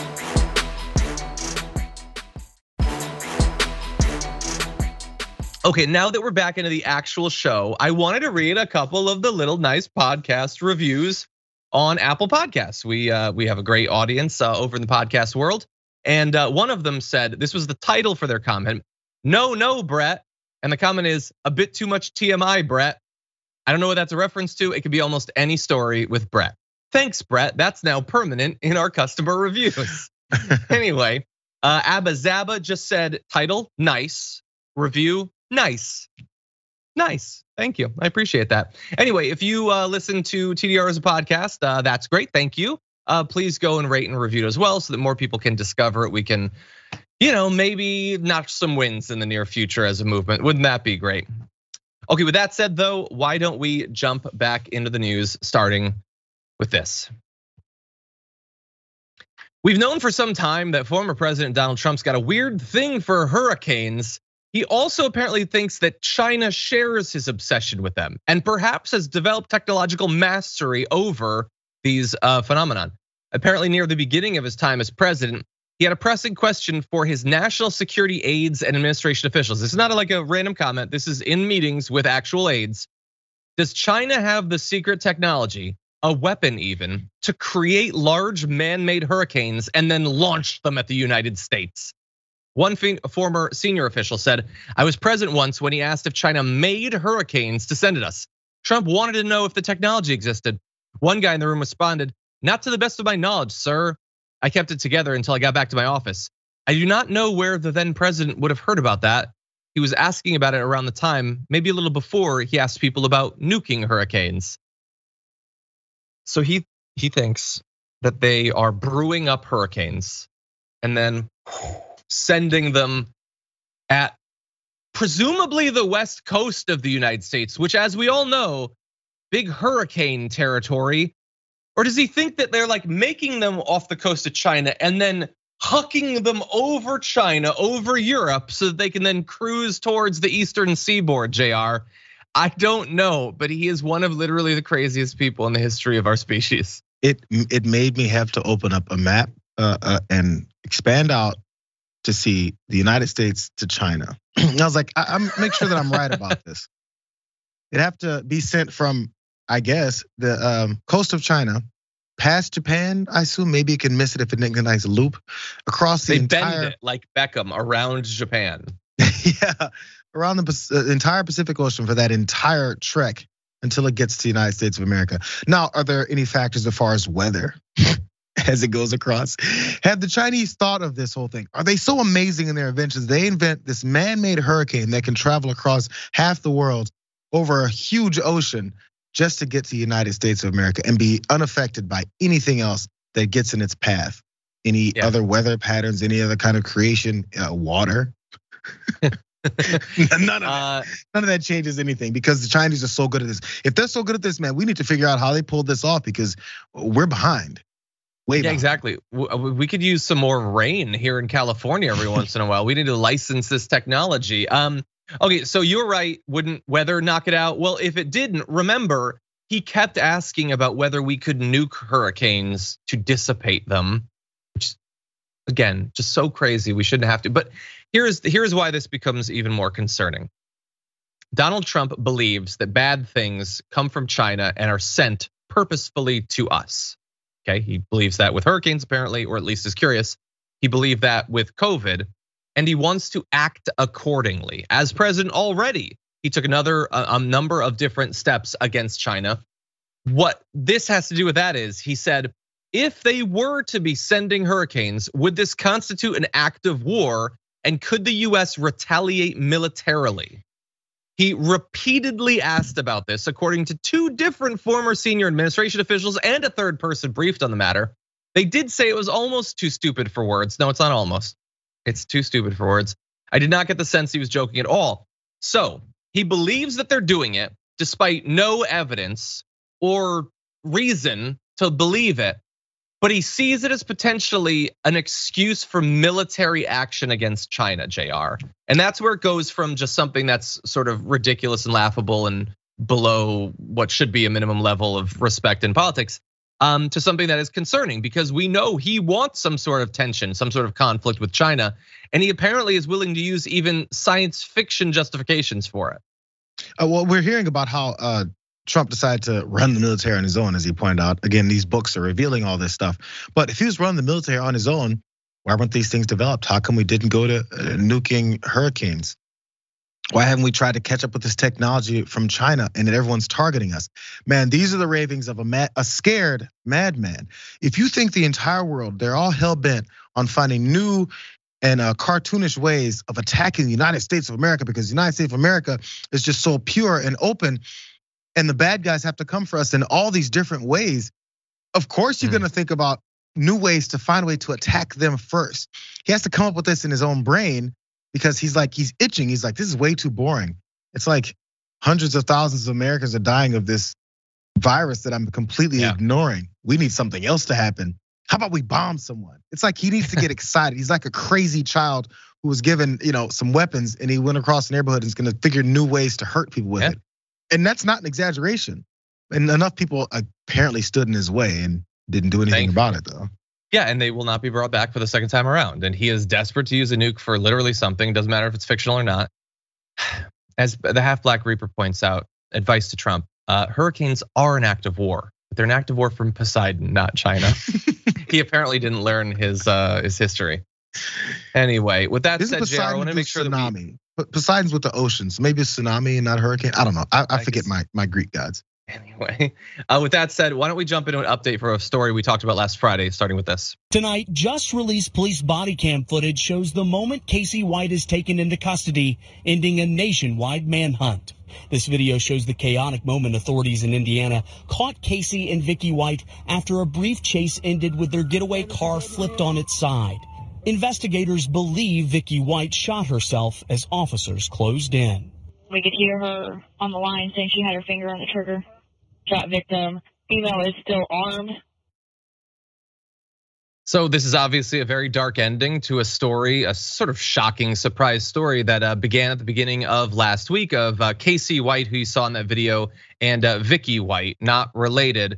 Okay, now that we're back into the actual show, I wanted to read a couple of the little nice podcast reviews on Apple Podcasts. We uh, we have a great audience uh, over in the podcast world. And uh, one of them said, this was the title for their comment. No, no, Brett, And the comment is a bit too much T M I, Brett. I don't know what that's a reference to. It could be almost any story with Brett. Thanks, Brett. That's now permanent in our customer reviews. Anyway, uh, Abba Zaba just said title, nice. Review, nice. Nice. Thank you. I appreciate that. Anyway, if you uh, listen to T D R as a podcast, uh, that's great. Thank you. Uh, please go and rate and review it as well so that more people can discover it. We can, you know, maybe notch some wins in the near future as a movement. Wouldn't that be great? Okay, with that said though, why don't we jump back into the news starting with this? We've known for some time that former President Donald Trump's got a weird thing for hurricanes. He also apparently thinks that China shares his obsession with them and perhaps has developed technological mastery over these phenomenon. Apparently near the beginning of his time as president, he had a pressing question for his national security aides and administration officials. This is not like a random comment. This is in meetings with actual aides. Does China have the secret technology, a weapon even, to create large man-made hurricanes and then launch them at the United States? One former senior official said, I was present once when he asked if China made hurricanes to send at us. Trump wanted to know if the technology existed. One guy in the room responded, not to the best of my knowledge, sir. I kept it together until I got back to my office. I do not know where the then president would have heard about that. He was asking about it around the time, maybe a little before he asked people about nuking hurricanes. So he he thinks that they are brewing up hurricanes and then sending them at presumably the west coast of the United States, which as we all know, big hurricane territory. Or does he think that they're like making them off the coast of China and then hucking them over China, over Europe, so that they can then cruise towards the eastern seaboard, J R? I don't know, but he is one of literally the craziest people in the history of our species. It it made me have to open up a map uh, uh, and expand out to see the United States to China. I was like, I, I'm make sure that I'm right about this. It'd have to be sent from, I guess, the um, coast of China, past Japan. I assume maybe it can miss it if it makes a nice loop across the they entire. Bend it like Beckham around Japan. Yeah, around the entire Pacific Ocean for that entire trek until it gets to the United States of America. Now, are there any factors as far as weather as it goes across? Have the Chinese thought of this whole thing? Are they so amazing in their inventions? They invent this man-made hurricane that can travel across half the world over a huge ocean just to get to the United States of America and be unaffected by anything else that gets in its path. Any yeah. other weather patterns, any other kind of creation, uh, water. none, of uh, that, none of that changes anything because the Chinese are so good at this. If they're so good at this, man, we need to figure out how they pulled this off because we're behind. Way yeah, behind. Exactly. We could use some more rain here in California every once in a while. We need to license this technology. Um, Okay, so you're right, wouldn't weather knock it out? Well, if it didn't, remember, he kept asking about whether we could nuke hurricanes to dissipate them, which again, just so crazy, we shouldn't have to. But here's, here's why this becomes even more concerning. Donald Trump believes that bad things come from China and are sent purposefully to us. Okay, he believes that with hurricanes apparently, or at least is curious. He believed that with COVID. And he wants to act accordingly. As president already, he took another a number of different steps against China. What this has to do with that is, he said, if they were to be sending hurricanes, would this constitute an act of war? And could the U S retaliate militarily? He repeatedly asked about this, according to two different former senior administration officials and a third person briefed on the matter. They did say it was almost too stupid for words. No, it's not almost. It's too stupid for words. I did not get the sense he was joking at all. So he believes that they're doing it despite no evidence or reason to believe it, but he sees it as potentially an excuse for military action against China, J R. And that's where it goes from just something that's sort of ridiculous and laughable and below what should be a minimum level of respect in politics. Um, to something that is concerning because we know he wants some sort of tension, some sort of conflict with China, and he apparently is willing to use even science fiction justifications for it. Uh, well, we're hearing about how uh, Trump decided to run the military on his own, as he pointed out. Again, these books are revealing all this stuff. But if he was running the military on his own, why weren't these things developed? How come we didn't go to uh, nuking hurricanes? Why haven't we tried to catch up with this technology from China and that everyone's targeting us? Man, these are the ravings of a mad, a scared madman. If you think the entire world, they're all hell bent on finding new and uh, cartoonish ways of attacking the United States of America because the United States of America is just so pure and open, and the bad guys have to come for us in all these different ways, of course you're mm. gonna think about new ways to find a way to attack them first. He has to come up with this in his own brain because he's like, he's itching. He's like, this is way too boring. It's like hundreds of thousands of Americans are dying of this virus that I'm completely yeah. ignoring. We need something else to happen. How about we bomb someone? It's like he needs to get excited. He's like a crazy child who was given, you know, some weapons and he went across the neighborhood and is gonna figure new ways to hurt people with yeah. it. And that's not an exaggeration. And enough people apparently stood in his way and didn't do anything Thank about you. it though. Yeah, and they will not be brought back for the second time around. And he is desperate to use a nuke for literally something. Doesn't matter if it's fictional or not. As the Half Black Reaper points out, advice to Trump: uh, hurricanes are an act of war, but they're an act of war from Poseidon, not China. He apparently didn't learn his uh, his history. Anyway, with that Isn't said, J R, I want to make sure tsunami. that we. Poseidon's with the oceans. Maybe it's tsunami and not hurricane. I don't know. I, I, I forget my my Greek gods. Anyway, uh, with that said, why don't we jump into an update for a story we talked about last Friday, starting with this. Tonight, just released police body cam footage shows the moment Casey White is taken into custody, ending a nationwide manhunt. This video shows the chaotic moment authorities in Indiana caught Casey and Vicky White after a brief chase ended with their getaway car flipped on its side. Investigators believe Vicky White shot herself as officers closed in. We could hear her on the line saying she had her finger on the trigger. Shot victim. Female is still armed. So this is obviously a very dark ending to a story, a sort of shocking surprise story that began at the beginning of last week of Casey White, who you saw in that video, and Vicky White, not related.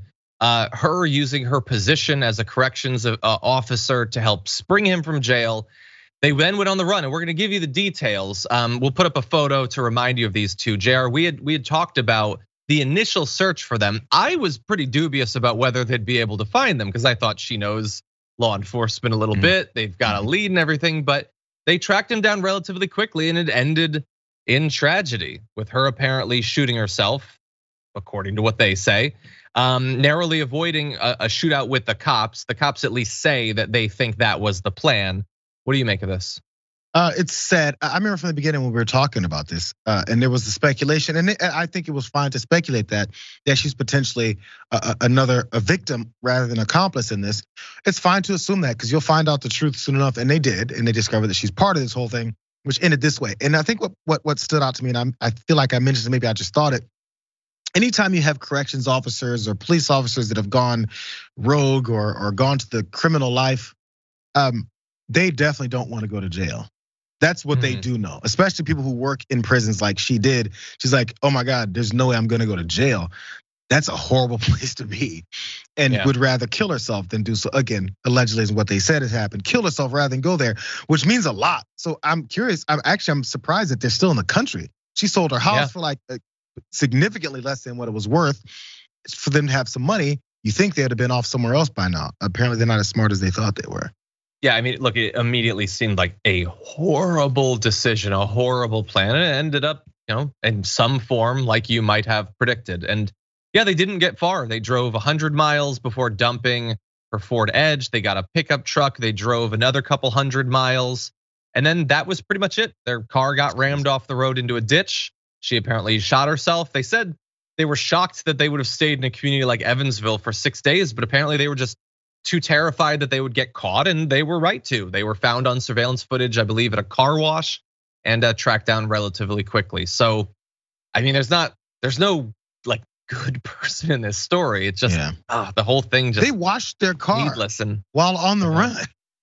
Her using her position as a corrections officer to help spring him from jail. They then went on the run, and we're gonna give you the details. We'll put up a photo to remind you of these two. J R, we had we had talked about the initial search for them. I was pretty dubious about whether they'd be able to find them because I thought she knows law enforcement a little mm-hmm. bit. They've got a lead and everything, but they tracked him down relatively quickly, and it ended in tragedy with her apparently shooting herself, according to what they say, um, narrowly avoiding a, a shootout with the cops. The cops at least say that they think that was the plan. What do you make of this? Uh, it's sad. I remember from the beginning when we were talking about this, uh, and there was the speculation, and I think it was fine to speculate that that she's potentially a, another a victim rather than accomplice in this. It's fine to assume that because you'll find out the truth soon enough, and they did, and they discovered that she's part of this whole thing, which ended this way. And I think what what what stood out to me, and I'm, I feel like I mentioned it, maybe I just thought it. Anytime you have corrections officers or police officers that have gone rogue or or gone to the criminal life, um, they definitely don't want to go to jail. That's what mm-hmm. they do know, especially people who work in prisons like she did. She's like, oh my God, there's no way I'm gonna go to jail. That's a horrible place to be, and yeah. would rather kill herself than do so. Again, allegedly is what they said has happened. Kill herself rather than go there, which means a lot. So I'm curious. I'm actually I'm surprised that they're still in the country. She sold her house yeah. for like significantly less than what it was worth. For them to have some money, you think they'd have been off somewhere else by now. Apparently, they're not as smart as they thought they were. Yeah, I mean, look, it immediately seemed like a horrible decision, a horrible plan. And it ended up, you know, in some form like you might have predicted. And yeah, they didn't get far. They drove one hundred miles before dumping her Ford Edge. They got a pickup truck. They drove another couple hundred miles. And then that was pretty much it. Their car got rammed off the road into a ditch. She apparently shot herself. They said they were shocked that they would have stayed in a community like Evansville for six days, but apparently they were just too terrified that they would get caught, and they were right to. They were found on surveillance footage, I believe, at a car wash, and tracked down relatively quickly. So, I mean, there's not, there's no like good person in this story. It's just yeah. oh, the whole thing just they washed their car needless and while on the run.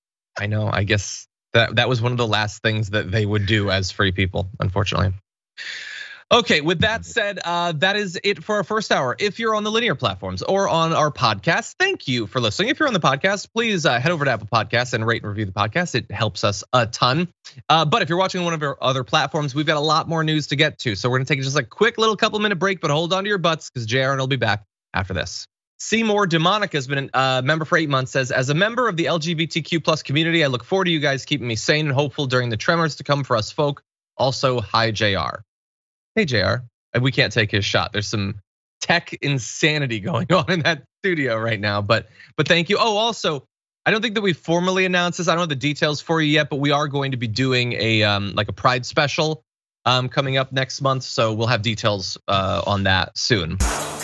I know. I guess that that was one of the last things that they would do as free people, unfortunately. Okay, with that said, uh, that is it for our first hour. If you're on the linear platforms or on our podcast, thank you for listening. If you're on the podcast, please uh, head over to Apple Podcasts and rate and review the podcast. It helps us a ton. Uh, but if you're watching one of our other platforms, we've got a lot more news to get to. So we're gonna take just a quick little couple minute break, but hold on to your butts because J R will be back after this. Seymour Demonica has been a member for eight months, says, as a member of the L G B T Q plus community, I look forward to you guys keeping me sane and hopeful during the tremors to come for us folk Also, hi, J R. Hey, J R. And we can't take his shot. There's some tech insanity going on in that studio right now, but but thank you. Oh, also, I don't think that we formally announced this. I don't have the details for you yet, but we are going to be doing a um, like a Pride special um, coming up next month. So we'll have details uh, on that soon.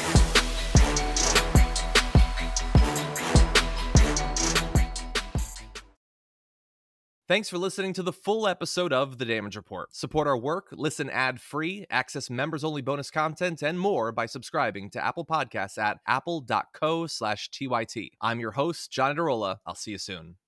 Thanks for listening to the full episode of The Damage Report. Support our work, listen ad-free, access members-only bonus content, and more by subscribing to Apple Podcasts at apple dot co slash T Y T. I'm your host, John Adarola. I'll see you soon.